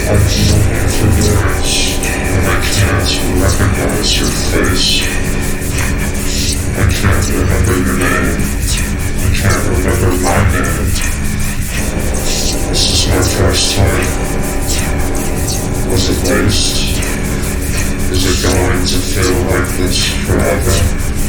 I'm looking for words, and I can't recognize your face. I can't remember your name. I can't remember my name. This is my first time. Was it waste? Is it going to feel like this forever?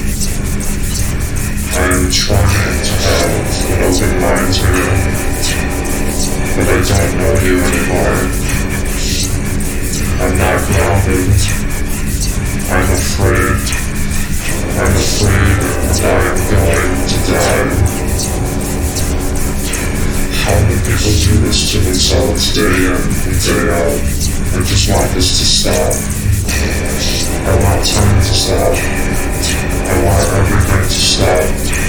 I am trying to have an open mind here, but I don't know you anymore. I'm not grounded. I'm afraid. I'm afraid that I am going to die. How many people do this to themselves day in and day out? I just want this to stop. I want time to stop. I want everything to stop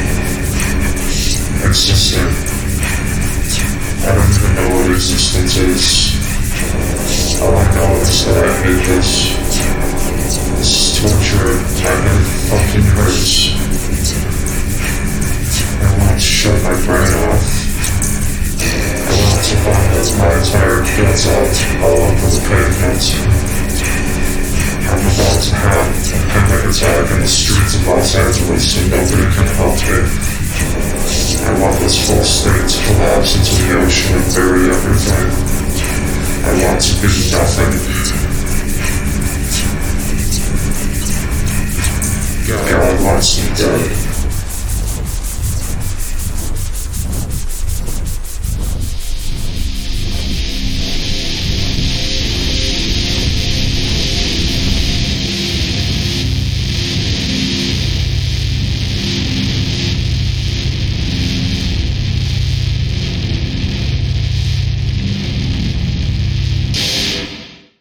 existing. I don't even know what existence is. All I know is that I hate this. This is torture. My head fucking hurts. I want to shut my brain off. I want to vomit my entire guts out all over the pavement. I'm about to have a panic attack in the streets of Los Angeles and nobody can help me. I want this whole state to collapse into the ocean and bury everything.